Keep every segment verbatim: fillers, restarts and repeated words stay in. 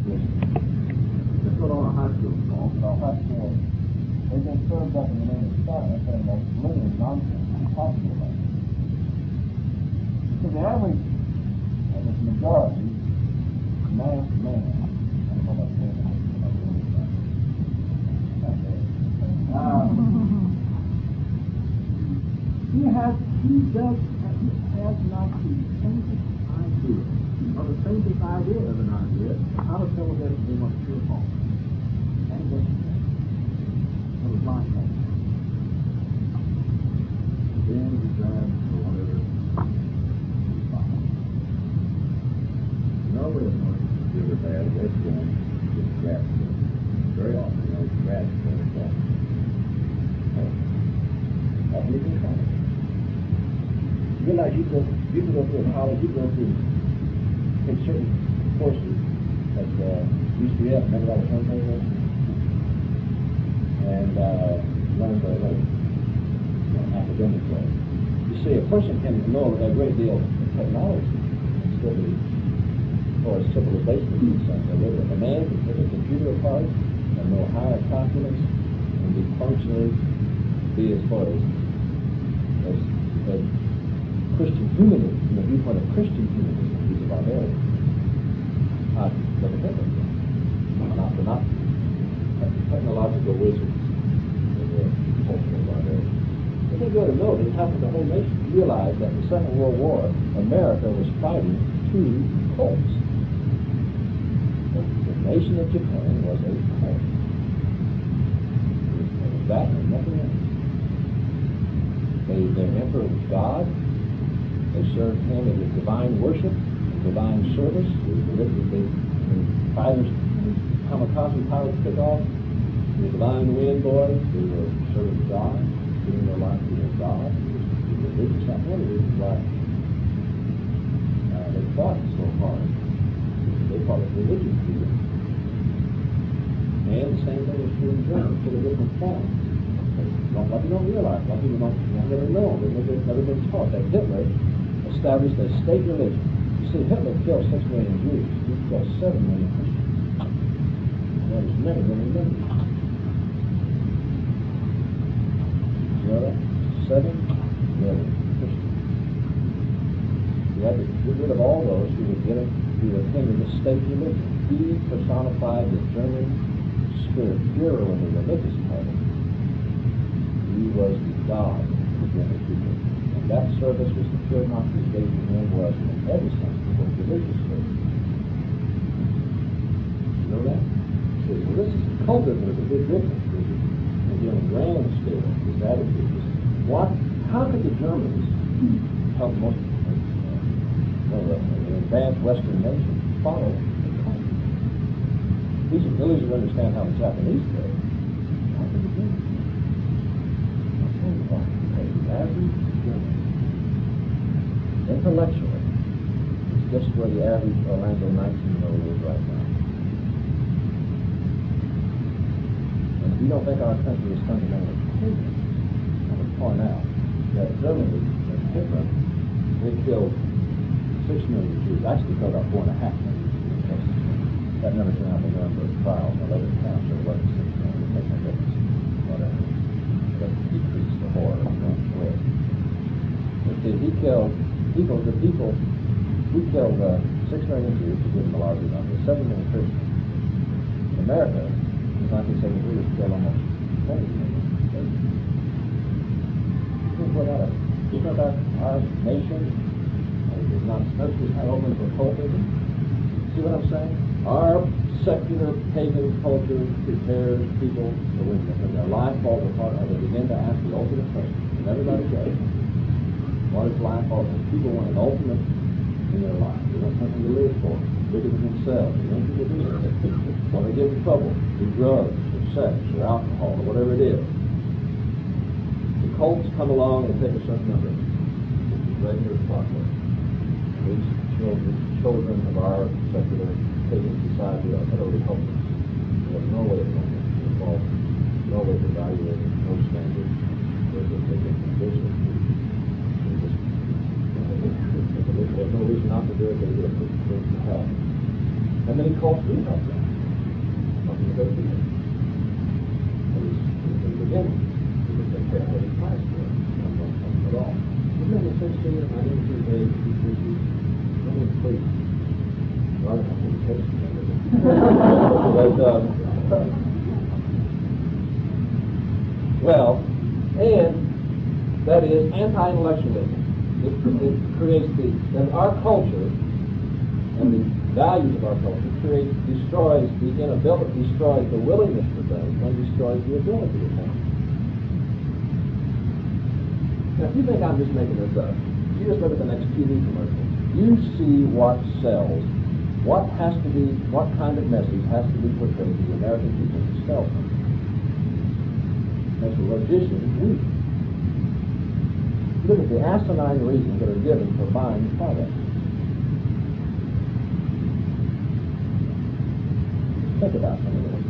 this, this little high school school, but our high school, they've been served up in the name of science and that's literally nonsense I'm talking about. So the average, of this majority, mass man, I don't know about man, um, he has, he does, he has not the faintest idea, or the faintest idea of an idea, how to tell whether they want to true or false. And this it was blind faith. Then he grabs or whatever. No way of knowing if it's good or bad, what's going, just grabs it. Very often, you know, he grabs it and it's all. How do you think about it? You realize you go, you can go through a college, you go through, take certain courses at uh, U C F, remember all the turntables? And uh, learn the uh, you know, academic way. You see, a person can know a great deal of technology and still be, or civilization is concerned. A man can take a computer apart and know higher calculus and be functionally, be as far as, as, as Christian humanism, from the viewpoint of Christian humanism, he's a barbarian. Uh, look at Hitler. Not for not technological wizards and the cultural barbarians. I think you ought to know that half of the whole nation realized that in the Second World War, America was fighting two cults. The, the nation of Japan was a cult. It was that and nothing else. They, their emperor was God. They served him in his divine worship, and divine service. The, the, the fighters, kamikaze pilots took off. The divine wind boys, they were serving God, giving their life to their God. It was religious. That's one of the reasons why uh, they fought so hard. They fought with religious freedom. And the same thing was true in Germany, to a different form. A lot of people don't realize, a lot of people don't, don't never know, they've never, never been taught that Hitler established a state religion. You see, Hitler killed six million Jews. He killed seven million Christians. That was many, many, many. You know that? Seven million Christians. He had to get rid of all those who would get him, who would hinder the state religion. He personified the German spirit, Führer in the religious part. He was the God of the German people. And that service was the pure Nazi gave to him was, in every sense, the religious service. You know that? So this is cultism is a big difference. And on a grand scale, this attitude is what? How could the Germans help most uh, well, an advanced Western nation follow the cult? These are really to understand how the Japanese did. How could the Germans? I'll tell you what. The average German, intellectually, is just where the average Orlando nineteen-year-old is right now. And if you don't think our country is fundamentally pagan, I would point out that Germany, in Hitler, they killed six million Jews. Actually killed about four and a half million Jews. That number turned out to be the number of trials. Now, let it count, so it wasn't six million. It makes no difference. Whatever. But decrease the horror of one way. But did he kill people, the people who killed uh, six million Jews, to give them a larger number, seven million Christians. In America, in nineteen seventy-three, it killed almost twenty million. What out of it's not that our nation is not especially not open for cultism. See what I'm saying? Our secular pagan culture prepares people for when, when their life falls apart, or they begin to ask the ultimate question. And everybody does. What is life all about? People want an ultimate in their life. They want something to live for, bigger than themselves. They want people to do it. Want to get in trouble, do drugs, or sex, or alcohol, or whatever it is. The cults come along and take a certain number, which is regular clockwork. These children, children of our secular pagan society are utterly hopeless. They have no way of knowing it involved, no way of evaluating, no standards. There's a big condition. There's no reason not to do it, they do it to hell. And many cults do help that. Nothing to go through it. At least in the beginning, because they pay a heavy price for it. Not something at all. Isn't that a sense to you? I didn't think they would be really pleased. Well, I don't think it's tasty. But, uh, well, and that is anti-intellectualism. It, it creates the, and our culture and the values of our culture creates, destroys the inability, destroys the willingness to think, and destroys the ability to think. Now, if you think I'm just making this up, you just look at the next T V commercial. You see what sells, what has to be, what kind of message has to be portrayed to the American people to sell them. That's what logicians weak. Look at the asinine reasons that are given for buying products. Think about some of this.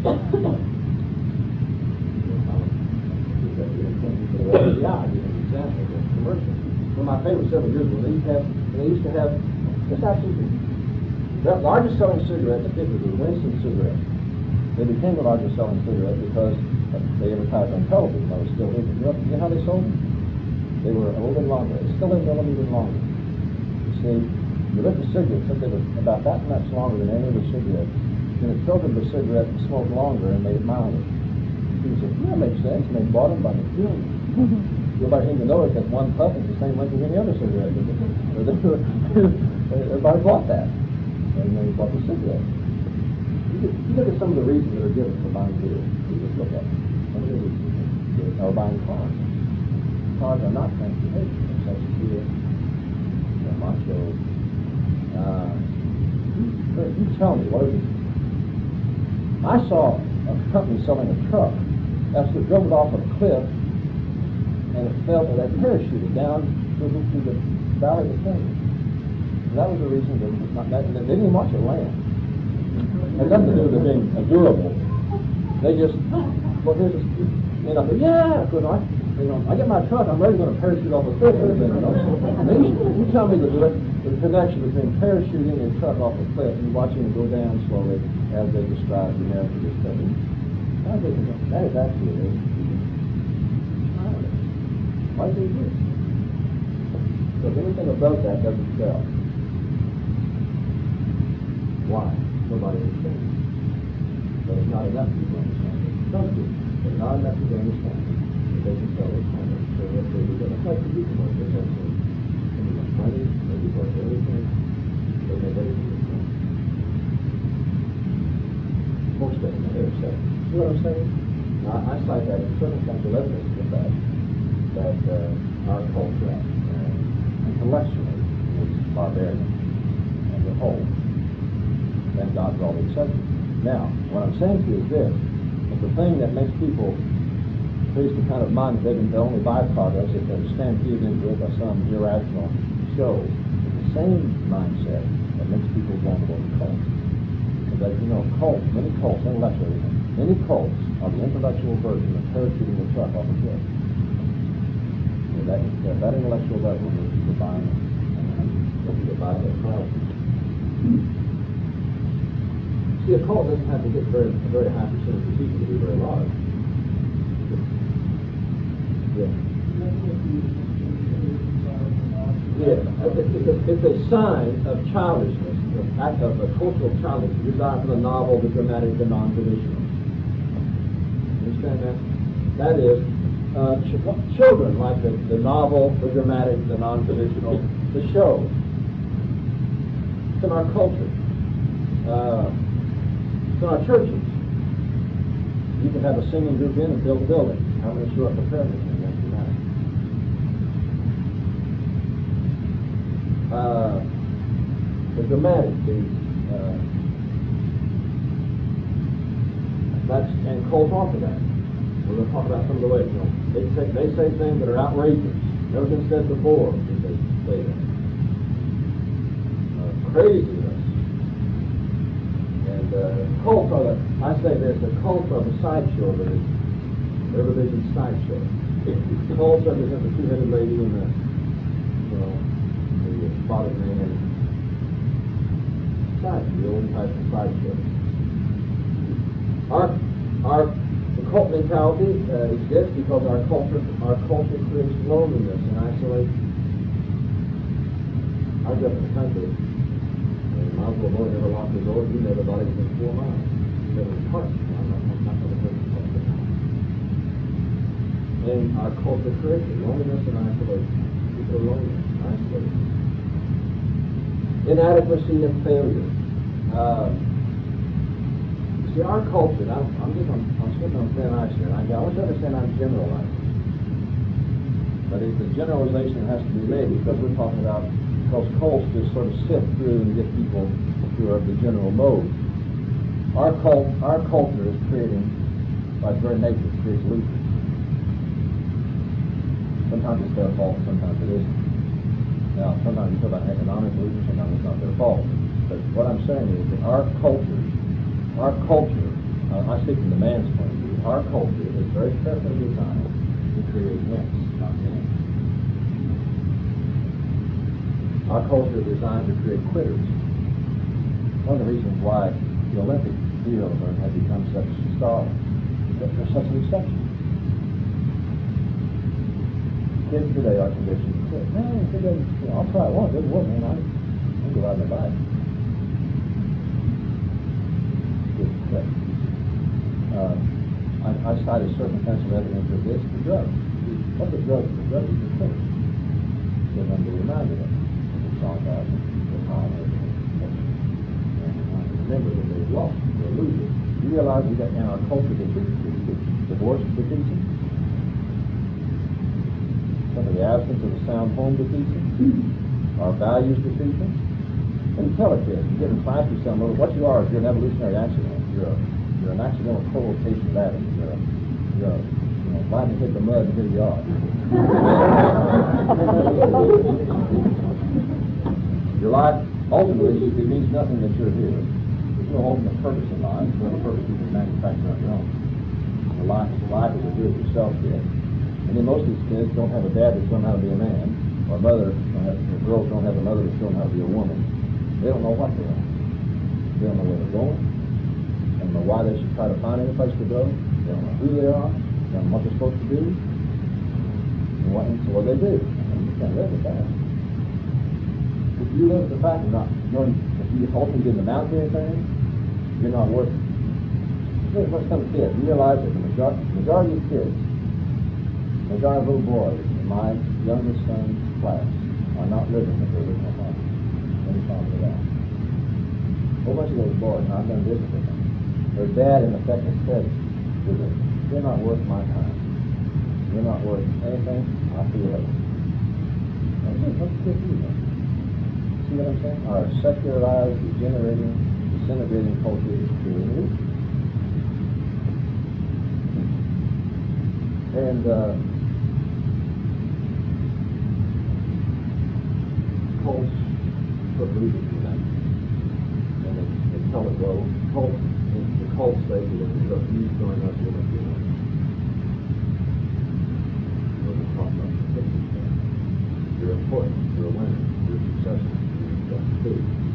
Yeah, I'll give you an example of a commercial. One of my favorites several years ago, they used to have, they used to have this actually, the largest selling cigarette in the fifties was Winston cigarettes. They became the largest selling cigarette because they advertised on television. I was still in. You know, you know how they sold them? They were a little bit longer. It's still a millimeter longer. You see, you lit the cigarette, since they were about that much longer than any other cigarette, then it filtered the cigarette and smoked longer and made it milder. People said, yeah, that makes sense, and they bought them by the million. Nobody seemed to notice that one puff is the same length as any other cigarette. Everybody bought that, and they bought the cigarette. You, get, you look at some of the reasons that are given for buying beer. You just look at them. Some of the reasons are buying cars. Cars are not transportation. They're such beer, they're macho. Uh, you, you tell me, what is it? I saw a company selling a truck that drove it off a cliff, and it fell, and they parachuted down through the, through the valley of the Thames. And that was the reason that, it was not, that they didn't even watch it land. It had nothing to do with it being uh, durable. They just, well, here's a, you know, yeah, because I, you know, I get my truck, I'm ready to parachute off a cliff. You know? Then you, you tell me the, the connection between parachuting your truck off a cliff and watching it go down slowly, as they described the narrative of this study. That is actually it. Why do they do it? Because anything above that doesn't sell. Why? Nobody understands it. But it's not enough people understand it. Some do. But not enough people understand it. But they can sell those kind of. So what they do, it's like the people of this also. They make money, they do work everything. They make everything the same. Most of them, I never say. See what I'm saying? Now, I cite that in circumstantial evidence for the fact that uh, our culture, uh, intellectually, is barbarian as a whole. Thank God for all the exceptions. Now, what I'm saying to you is this, that the thing that makes people creates the kind of mind that they can only buy products if they're stampeded into it by some irrational show, is the same mindset that makes people vulnerable to cults. Because as you know, cults, many cults, intellectual, many cults are the intellectual version of parachuting the truck off a cliff. So that, that intellectual level is the buying, the buying of products. See, a cult doesn't have to get very, a very high percentage of people to be very large. Yeah. Yeah, it's a, it's a sign of childishness, of, act of a cultural childishness, desire for the novel, the dramatic, the non-traditional. Understand that? That is, uh, ch- children like the, the novel, the dramatic, the non-traditional, the show. It's in our culture. Uh, it's in our churches. You can have a singing group in and build a building. How many show up prepared with me after that? Uh, the dramatic, the uh, that's and cults offer that. We're going to talk about some of the ways. You know, they say they say things that are outrageous, never been said before. They say that uh, craziness. And uh, cults are the, I say this, the cults are the sideshow of religion. Their religion's sideshow. Cults represent the two-headed lady and the, you know, the spotted man. society, the old type society. Our, our the cult mentality uh, exists because our culture, our culture creates loneliness and isolation. I grew up in the country, and my uncle boy never locked the door. He never thought he was in four miles. He never was parked. I'm not, I'm not going to put it park the house. And our culture creates loneliness and isolation. People are lonely and isolated. Inadequacy and failure. Uh, See, our culture, and I'm, I'm just on, I'm sitting on thin ice here, and I, I want you to understand I'm generalizing. But it's the generalization that has to be made because we're talking about, because cults just sort of sift through and get people who are of the general mode. Our cult, our culture is creating, by its very nature, creates losers. Sometimes it's their fault, sometimes it isn't. Now, sometimes you talk about economic losers, sometimes it's not their fault. But what I'm saying is that our culture Our culture, uh, I speak from the man's point of view, our culture is very carefully designed to create wimps, not men. Our culture is designed to create quitters. One of the reasons why the Olympic heroes have become such stars is that they're such an exception. Kids today are conditioned to quit. Man, if it doesn't, you know, I'll try it once, it doesn't work, man, I, I'll go out and buy it. Uh, I, I cited circumstantial evidence of this, the drugs. What the drugs? The drugs is the thing. So I'm to remind them of the song about the time and remember that they're lost, they're losers. You realize we got in our culture that divorce defeats them? Some of the absence of a sound home defeats them? Our values defeat them? And you tell a kid, you get in class, you tell them, what you are is you're an evolutionary accident. You're, a, you're an accidental co-location of atoms. You're a, you're a, you know, lightning hit the mud and here you are. Your life, ultimately, it means nothing that you're here. There's no ultimate purpose in life. There's no purpose you can manufacture on your own. Your life, life is a do it yourself kid. And then most of these kids don't have a dad that's shown how to be a man, or a mother, or girls don't have a mother that's shown how to be a woman. They don't know what they are. They don't know where they're going. They don't know why they should try to find any place to go. They don't know who they are. They don't know what they're supposed to do. And what, and so what they do. And you can't live with that. If you live with the fact of not knowing, if you ultimately didn't amount to anything, you're not worth it. Let's come to kids. You realize that the majority, majority of kids, the majority of little boys in my youngest son's class are not living with their original father. Any problem with that? A whole bunch of those boys, and I've done business with them, their dad in effect has said to them, you're not worth my time. You're not worth anything. I'll see you later. What's the kid do then? See what I'm saying? Our secularized, degenerating, disintegrating culture is creating illusion. And uh, cults put losers in that. And they, they tell it, well, cult, the cults say that if you join us, you're going to be one. We're talking about the fifty stuff. You're important, you're a winner, you're successful, you've got to do.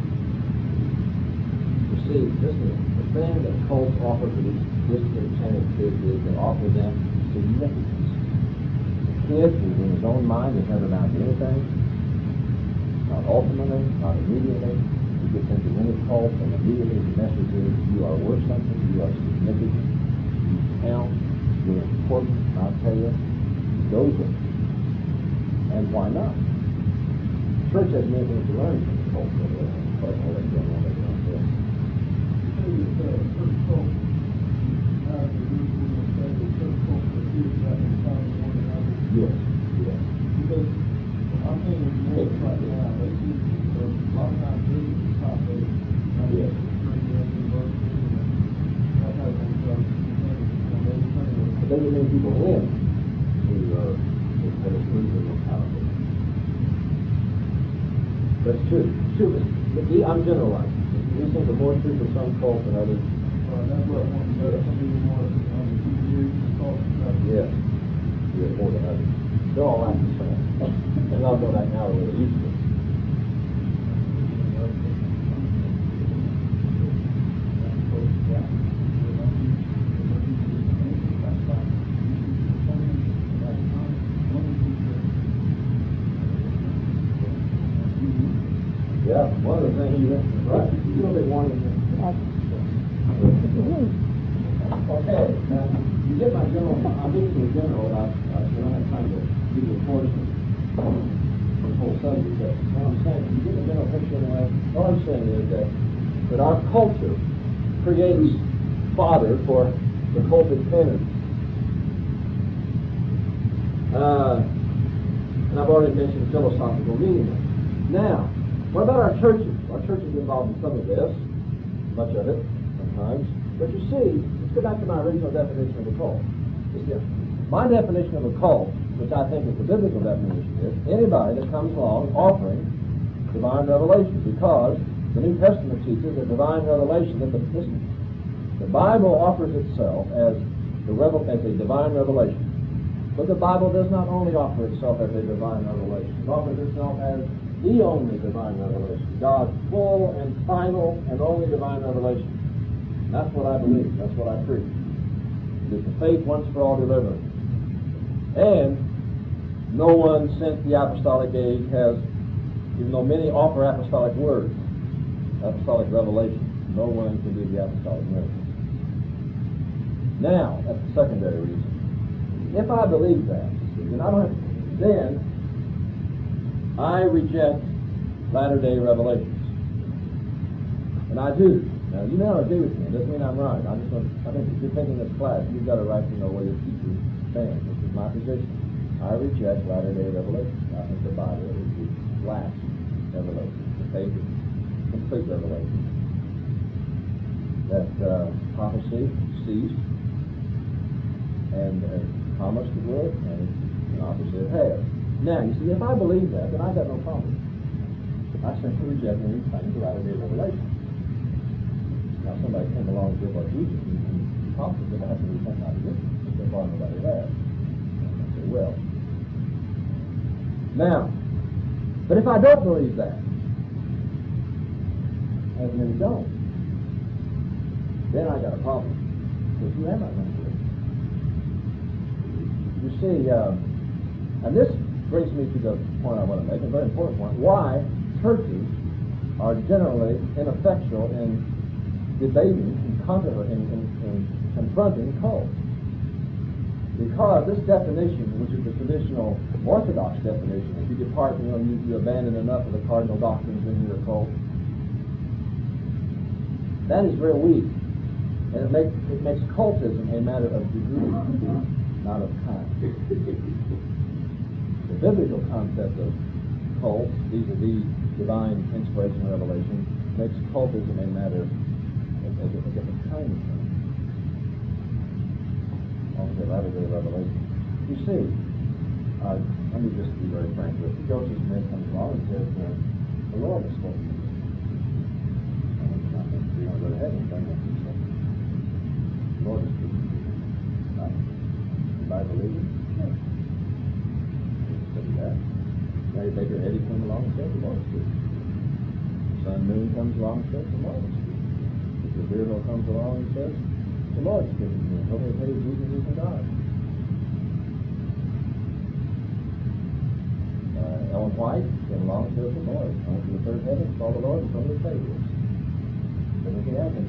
You see, this is the thing that cults offer to these disenchanted kids is they offer them significance. The kid who's in his own mind has never amounted to anything, not ultimately, not immediately. He gets into any cult, and immediately the message is you are worth something, you are significant, you count, you're important, and I'll tell you, he goes with it. And why not? The church has many things to learn from the cult, but I'll let you know later on this. Yes, yes. Because I'm thinking more right now, they see a lot of times this is the top eight. Yes. But then you many people in who are that is losing mentality. That's true. True. But I'm generalizing. These things are more true for some cults than others. Well, that's what I want to know. Some people more on the T V cults and stuff. Yes. Yeah, more than others. They're all like the same. And I'll know that now where they used to. you right? You know they wanted to. Okay, now, you get my general, I'm getting to the general, I, I don't have time to give you a portion of the whole subject, but what I'm saying, you get the general picture anyway. All I'm saying is that, that our culture creates fodder for the cultic tendencies. Uh, and I've already mentioned philosophical meaning. Now, what about our churches? Our churches are involved in some of this, much of it, sometimes. But you see, let's go back to my original definition of a cult. My definition of a cult, which I think is the biblical definition, is anybody that comes along offering divine revelation, because the New Testament teaches that divine revelation, that the, listen, the Bible offers itself as, the revel, as a divine revelation. But the Bible does not only offer itself as a divine revelation. It offers itself as the only divine revelation. God's full and final and only divine revelation. And that's what I believe. That's what I preach. It is the faith once for all delivered. And no one since the apostolic age has, even though many offer apostolic words, apostolic revelation, no one can do the apostolic miracle. Now, that's the secondary reason. If I believe that, then I don't have, then I reject latter-day revelations. And I do. Now, you may not agree with me. It doesn't mean I'm right. I just want, I think if you're taking this class, you've got a right to know where your teacher stands. This is my position. I reject latter-day revelations. I think the Bible is the last revelation. The faith is complete revelation. That uh, prophecy ceased, and uh, Thomas the word, and the opposite has. Now, you see, if I believe that, then I've got no problem. I simply reject any claim to latter-day revelation. Now, somebody came along and said, well, Jesus, and, and Thomas said, I have to repent my position. So far, nobody has. I say, well. Now, but if I don't believe that, as many don't, then I got a problem. Because who am I going to believe? You see, uh, and this brings me to the point I want to make, a very important point, why churches are generally ineffectual in debating and, contra- in, in, in confronting cults. Because this definition, which is the traditional Orthodox definition, if you depart, you know, you, you abandon enough of the cardinal doctrines in your cult, that is real weak. And it makes, it makes cultism a matter of degree, not of kind. The biblical concept of cult, vis-a-vis divine inspiration and revelation, makes cultism a matter of a, a different kind of thing. Also, latter-day revelation. You see, uh, let me just be very frank with you. Joseph Smith comes along and says, uh, the Lord has spoken to me. And I think we're going to go to heaven, don't we? The Lord has spoken to me. Right? Anybody believe it? No. Say that. Mary Baker Eddy comes along and says, the Lord is speaking. Sun Moon comes along and says, the Lord is speaking. Mister Beardle comes along and says, the Lord is speaking to me. Nobody pays Jesus is from God. Uh, Ellen White came along and says, the Lord. I went to the third heaven, saw the Lord, and some of the saviors. Everything happened.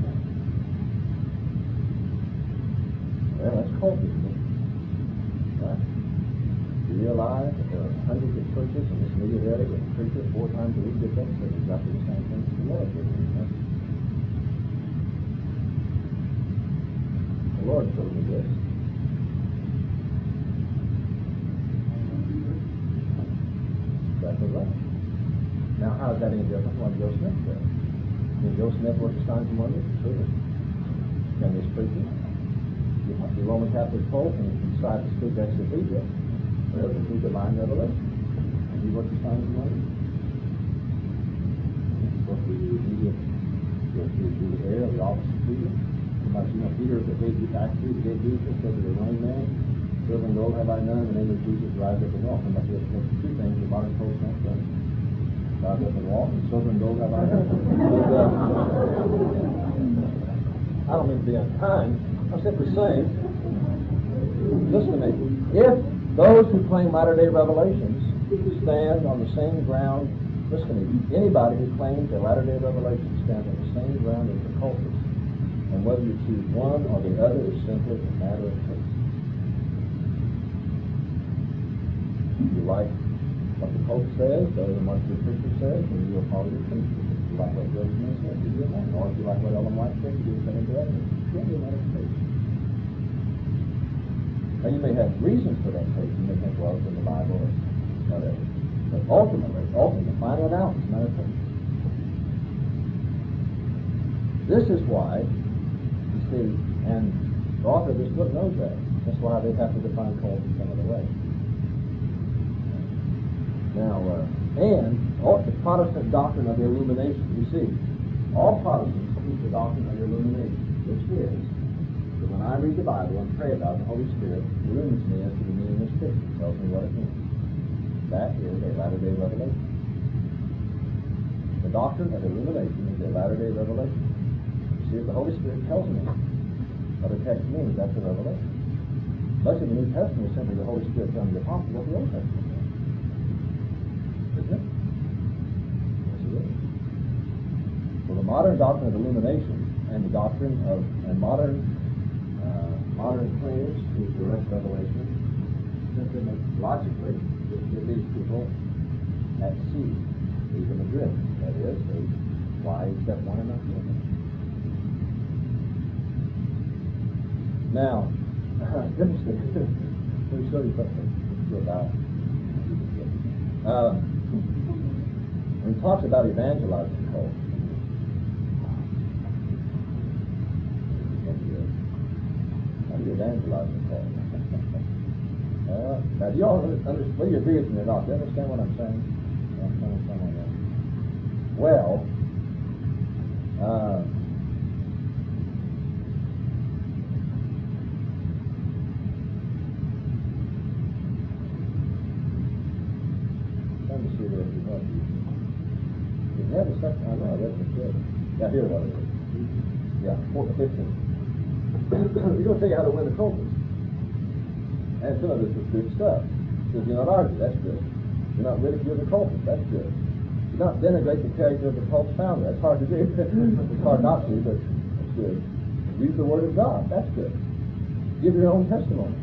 Well, that's cultism. Right? Do you realize that there are hundreds of churches in this immediate area with preachers four times a week that say exactly the same thing as the Lord did? The Lord showed me this. Exactly right. Now, how is that any different from what Joe Smith said? Can Joe Smith work his signs and wonders? Sure. Can this preaching? The Roman Catholic Pope and decide to speak ex officio, or to speak divine revelation. And he works his signs and wonders. What we do is we go through the air of the office of Peter. Like, you know, Peter, the gate actually, the gate Jesus said to the young man, silver and gold have I none, in the name of Jesus rise up and walk. And like this, two things the modern post don't say. Rise up and walk, and silver and gold have I none. But, uh, I don't mean to be unkind. I'm simply saying, listen to me, if those who claim latter-day revelations stand on the same ground listen to me, anybody who claims a Latter-day Revelation stands on the same ground as the cultists. And whether you choose one or the other is simply a matter of taste. If you like what the Pope says, better than what your preacher says, then you're a part of the preacher. If you like what Joseph Smith says, you're a man. Or if you like what Ellen White says, you're a man. It's really a matter of taste. Now you may have reasons for that taste. You may think, well, it's in the Bible or whatever. But ultimately, ultimately, final analysis, it's a matter of taste. This is why, you see, and the author of this book knows that. That's why they have to define cult in some other way. Now, uh, and all, the Protestant doctrine of the illumination, you see, all Protestants teach the doctrine of the illumination, which is that when I read the Bible and pray about it, the Holy Spirit illumines me as to the meaning of Scripture, tells me what it means. That is a latter-day revelation. The doctrine of illumination is a latter-day revelation. You see, if the Holy Spirit tells me what a text means, that's a revelation. Much of the New Testament is simply the Holy Spirit telling the Apostle what the Old Testament is. Isn't it? Yes, it is. Well, the modern doctrine of illumination and the doctrine of and modern uh, modern claims to direct revelation simply make logically just give these people at sea, leave them adrift. That is, they fly step one and not the other. Now, interesting. Let me show you something about. Uh, when he talks about evangelizing cults, how do you evangelize a cult? uh, now, do you all understand? Well, you agree with me or not? Do you understand what I'm saying? You understand what I'm saying? Well, uh, let me see where you have you. You have a second. I know I read it good. Yeah, here what it is. Yeah, four, fifteen. He's going to tell you how to win the cultists. And some of this is good stuff. He says, you're not arguing, that's good. You're not ridicule the cultists, that's good. You not denigrate the character of the cult's founder, that's hard to do. It's hard not to, but that's good. Use the word of God, that's good. Give your own testimony.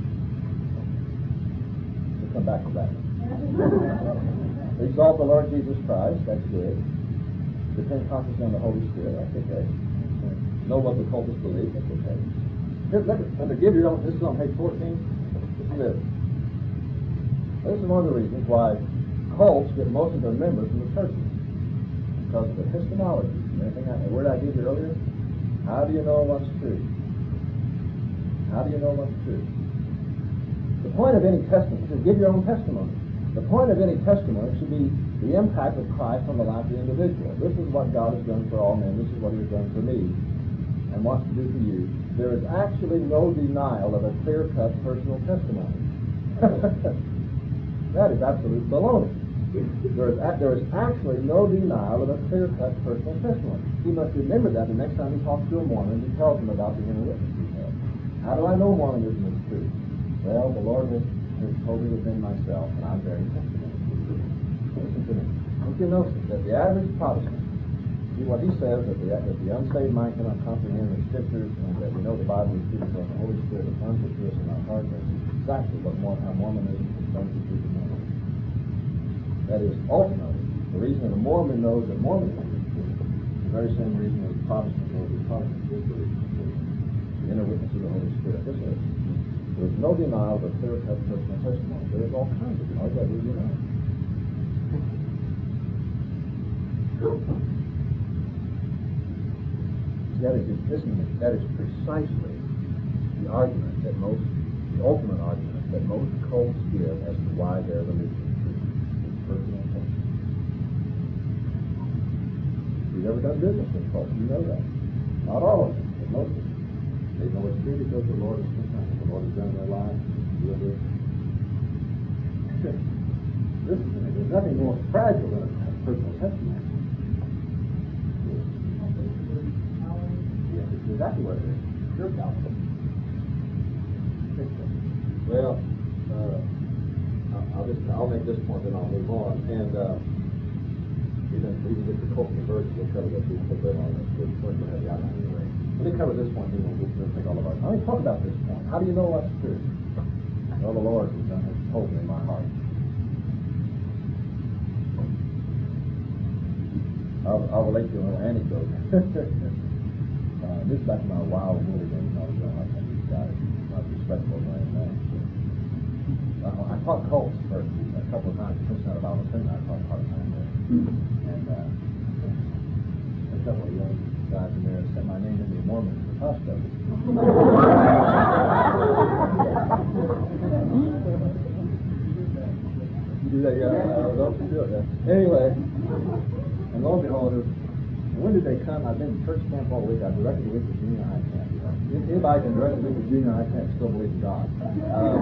We'll come back to that. Exalt the Lord Jesus Christ, that's good. Depend consciously on the Holy Spirit, that's okay. Know what the cultists believe, that's okay. Here, let me, let me give you, this is on page fourteen. Listen to this. This is one of the reasons why cults get most of their members from the churches. Because of the epistemology. Anything I, the word I gave you earlier? How do you know what's true? How do you know what's true? The point of any testimony is to give your own testimony. The point of any testimony should be the impact of Christ on the life of the individual. This is what God has done for all men. This is what He has done for me and wants to do for you. There is actually no denial of a clear-cut personal testimony. That is absolute baloney. There is, there is actually no denial of a clear-cut personal testimony. He must remember that the next time he talks to a Mormon, he tells them about the inner witness he has. How do I know Mormonism is true? Well, the Lord has, has told me within myself, and I'm bearing testimony. Listen to me. Don't you notice that the average Protestant, see what he says, that the, that the unsaved mind cannot comprehend the Scriptures, and that we know the Bible is true because the Holy Spirit affirms it to us in our heart. That's exactly what Mormonism is going to do to Mormonism. That is, ultimately, the reason that a Mormon knows that Mormonism is true is the very same reason that a Protestant knows that Protestant is true. The inner witness of the Holy Spirit. This is, there is no denial of a clear-cut personal testimony. There is all kinds of denials that we deny. That is, listen to me, that is precisely the argument that most, the ultimate argument that most cults give as to why their religion is true. It's personal testimony. If you've ever done business with cults, you know that. Not all of them, but most of them. They know it's true because the Lord is concerned. The Lord has done their lives. Listen to me, there's nothing more fragile than a personal testimony. Exactly what it is. Your counsel. Well, uh, I'll just I'll make this point, then I'll move on. And uh, Even, even get the cult conversion, we'll cover that piece a little bit on this, we'll we'll have the outline anyway. Let me cover this point, then we'll, we'll take all of our time. Let me talk about this point. How do you know what's true? Well, the Lord has done, has told me in my heart. I'll, I'll relate to you a little anecdote. uh, this is back in my wild movie days. I was young. I think these guys not respectful of anything. Uh, I taught cults for a couple of times. First out of Bible Seminary, I taught part time there. And uh, a couple of young guys in there sent my name in the Mormons for custody. You do that, yeah? Uh, don't you do it? Yeah. Anyway, and lo and behold, when did they come? I've been to church camp all week. I directed the week to junior high camp. You know, anybody can direct the week to junior high camp and still believe in God. Um,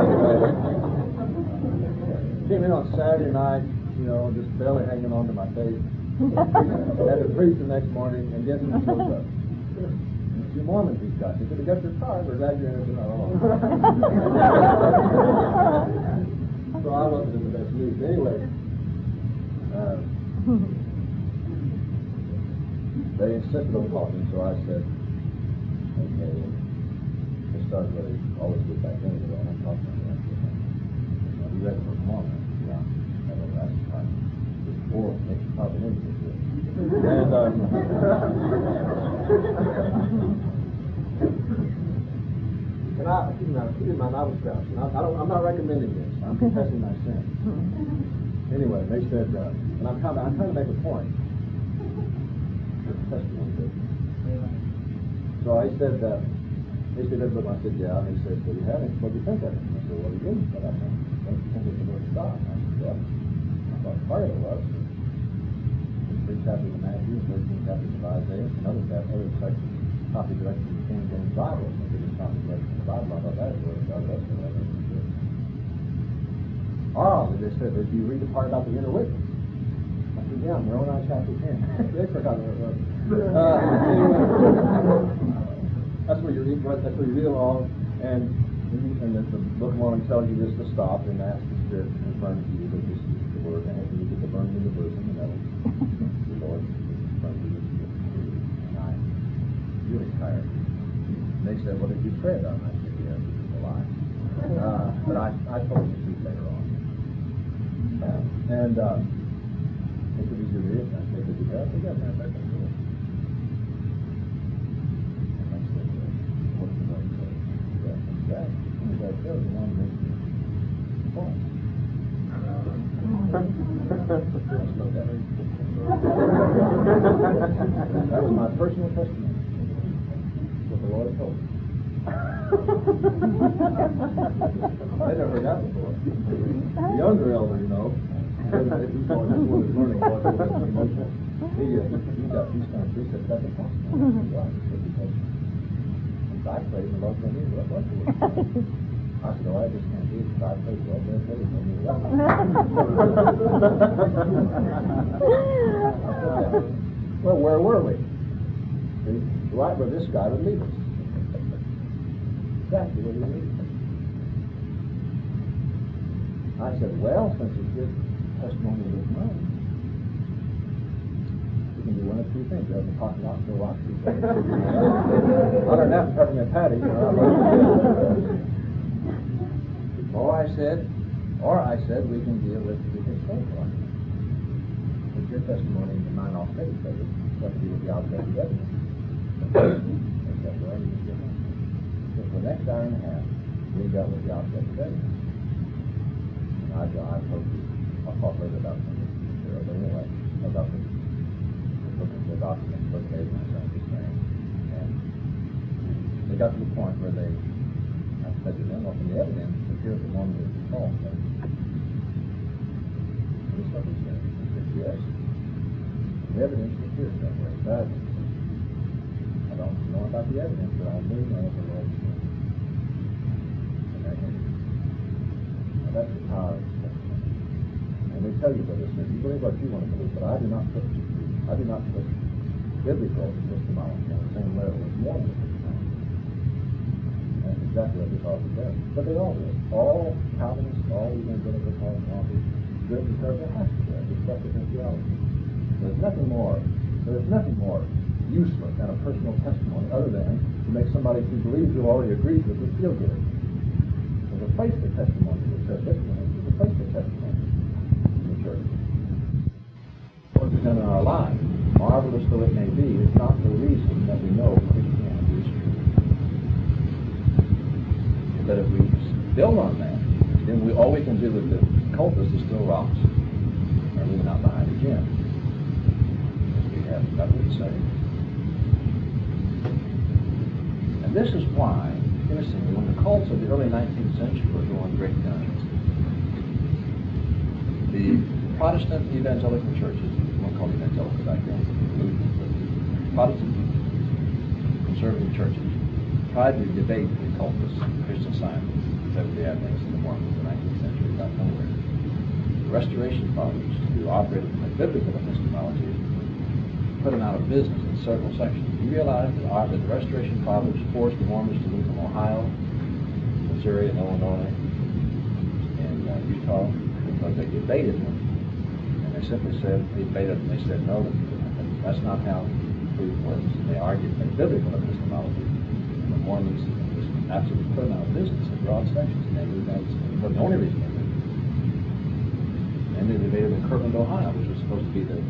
came in on Saturday night, you know, just barely hanging on to my face. Had to preach the next morning, and guess who shows up? It's your Mormons, these guys. They could have got your card, or that you're in at all. So I wasn't in the best mood. Anyway, uh, they insisted on talking, so I said, okay, let's start really all this good back then, but I'm talking about that. Are you ready for Mormon? Yeah. I don't know, that's fine. Or make a probably into it. And, um, and I, keep in mind, keep in mind, I was crouching. I, I don't, I'm not recommending this. I'm confessing my sin. Anyway, they said, uh, and I'm trying, to, I'm trying to make a point. Testimony. So I said, uh, they said, but I said, yeah. And they said, well, you haven't. What do you think of it? And I said, well, you didn't. But I said, don't you think it's the word of God? And I said, well, I thought part of it was. Three chapters of Matthew, thirteen chapters of Isaiah, and other, other sections, copy direction from the King James Bible. And they did copy direction from the Bible. I thought that was the word of God. That's what I was good. Oh, they said, did you read the part about the inner witness? I said, yeah, Moroni chapter ten. They forgot where it was. Uh, anyway, that's where you read, right? That's where you read along, and and the, the Book of Mormon tells you just to stop and ask the Spirit to confirm to you that this is the word, and if you get the burning in the bosom, and that will the Lord confirm to you. And I'm really tired. And they said, well, did you pray about it? I said, yeah, this is a lie. Uh, but I, I told the truth later on. Uh, and uh, it could be good, and I said, did you pray? I said, yeah, man, that's good. That, as I said, the one makes me fall. That was my personal testimony. What the Lord told me. I never heard that before. The younger elder, you know, he's going to school, he's learning what it was emotional. He, uh, he got these kind of precepts. That's impossible. I prayed and the Lord told me what was it. I said, oh, I just can't do it. I prayed the Lord told me what Well, where were we? See, right where this guy would lead us. Exactly where he would lead us. I said, well, since it's good testimony of this man, can do one of two things. You have to talk about the rock. Other than that, peppermint patty. You know, or I said, or I said, we can deal with the historical argument. With your testimony and mine already said it. What to do with the objective evidence. Except for any different. So for the next hour and a half, we dealt with the objective evidence. And I, I told you, I'll talk later about some of this material, but anyway, about the looking at the documents, looking at myself just saying. And they got to the point where they, I said to them, well, from the evidence, it appears that Mormon is false. This is what he said. He said, yes, the evidence appears that way. But I don't know about the evidence, but I do know what the Lord said. And that is, now that's the power of testimony. And they tell you what it says. You believe what you want to believe, but I do not put I do not put biblical epistemology on the same level as Mormon epistemology. And that's exactly what this author does. But they all do. All Calvinists, all evangelical authors do it because they have to do it. It's stuff within theology. There's nothing more, there's nothing more useless than a personal testimony other than to make somebody who believes you already agrees with you feel good. There's a place for testimony that says this one. There's a place for testimony in the church. What we've done in our lives, marvelous though it may be, is not the reason that we know Christianity is true. But if we build on that, then we, all we can do with the cultists is throw rocks, or leave out behind again. We have nothing to say. And this is why, interestingly, when the cults of the early nineteenth century were going great guns, the Protestant evangelical churches, we won't call evangelical back then, Protestant conservative churches tried to debate the cultists, Christian Scientists, Seventh-day Adventists, and the Mormons in the nineteenth century, got nowhere. The Restoration Fathers, who operated from a biblical epistemology, put them out of business in several sections. You realize that, our, that the Restoration Fathers forced the Mormons to move from Ohio, Missouri, and Illinois, and uh, Utah, because they debated them. And they simply said, they debated them, they said, no, that's not how truth works. And they argued from biblical epistemology. And the Mormons just absolutely put them out of business in broad sections. And they moved out. It wasn't the only reason they moved. And they debated in Kirtland, Ohio, which was supposed to be the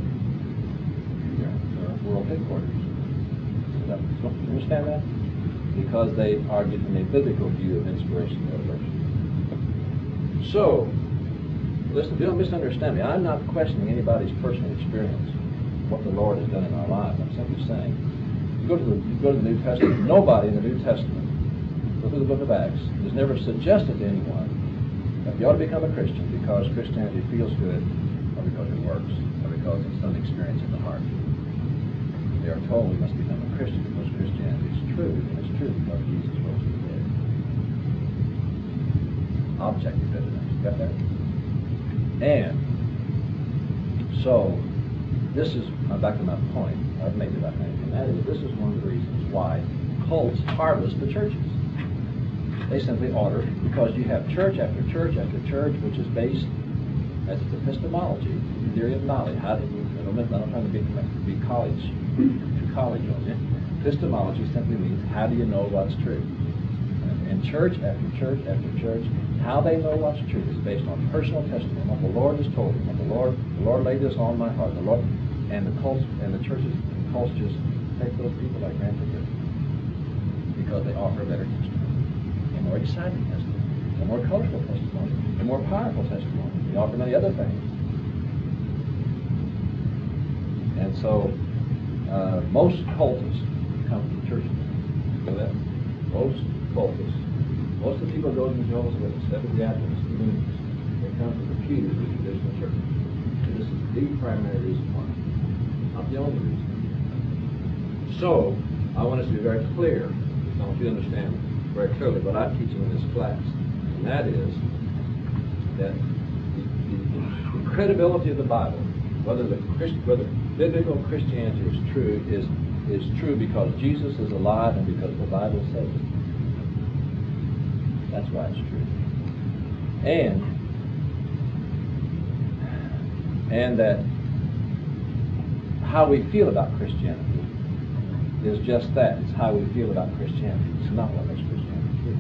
world headquarters. So, you understand that? Because they argued from a biblical view of inspiration and revelation. So, listen, don't misunderstand me. I'm not questioning anybody's personal experience, what the Lord has done in our lives. I'm simply saying, you go to the, you go to the New Testament, nobody in the New Testament, go through the book of Acts, has never suggested to anyone that you ought to become a Christian because Christianity feels good, or because it works, or because it's some experience in the heart. They are told we must become a Christian because Christianity is true, and it's true because Jesus rose from the dead. Objective evidence. You got that? And so, this is, I'm back to my point, I've made it about that, and that is, this is one of the reasons why cults harvest the churches. They simply order, because you have church after church after church, which is based, as its epistemology, theory of knowledge. How do you, I'm not trying to be, be college, to college on it. Epistemology simply means, how do you know what's true? And church after church after church, how they know what's true is based on personal testimony, what the Lord has told them, what the Lord, the Lord laid this on my heart, the Lord, and the cults, and the churches, and cults just take those people like granted because they offer a better testimony, a more exciting testimony, a more colorful testimony, a more powerful testimony. They offer many other things. And so, uh, most cultists come from churches. You know that? Most cultists, most of the people who go to the Jehovah's Witnesses, Seventh-day Adventists, the Moonies, they come from the pews of the traditional church. And this is the primary reason why. Not the only reason. So, I want us to be very clear. I want you to understand very clearly what I'm teaching in this class. And that is that the, the, the credibility of the Bible, whether the Christ, whether biblical Christianity is true, is is true because Jesus is alive and because the Bible says it. That's why it's true. And and that how we feel about Christianity is just that. It's how we feel about Christianity. It's not what makes Christianity true.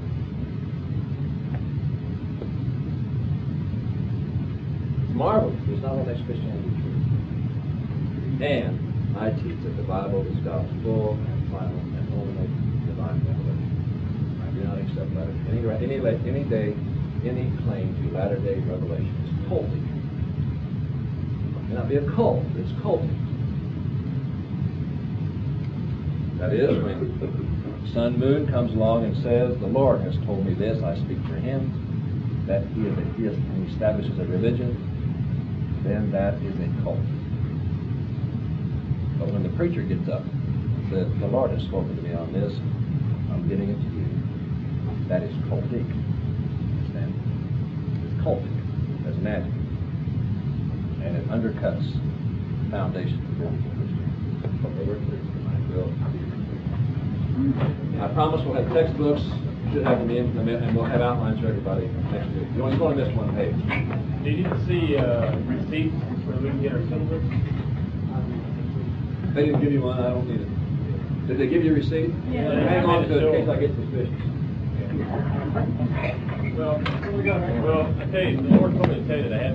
It's marvelous. It's not what makes Christianity true. And I teach that the Bible is God's full and final and ultimate divine revelation. I do not accept latter any any any day any claim to latter day revelation is cultic. It may not be a cult, but it's cultic. That is, when Sun Moon comes along and says, "The Lord has told me this, I speak for Him," that He is a, He is, and He establishes a religion, then that is a cult. But when the preacher gets up and says, "The Lord has spoken to me on this, I'm giving it to you," that is cultic. Understand? It's cultic as an adjective. And it undercuts the foundation of biblical Christianity. Okay, we're clear tonight. We'll I promise we'll have textbooks. We should have them in, and we'll have outlines for everybody next week. You only want to miss one page. Did you see uh, receipts where we can get our syllabus? I If they didn't give you one, I don't need it. Did they give you a receipt? Yeah. Hang on to it in case I get suspicious. Well, well, I tell you, the Lord told me to tell you that I had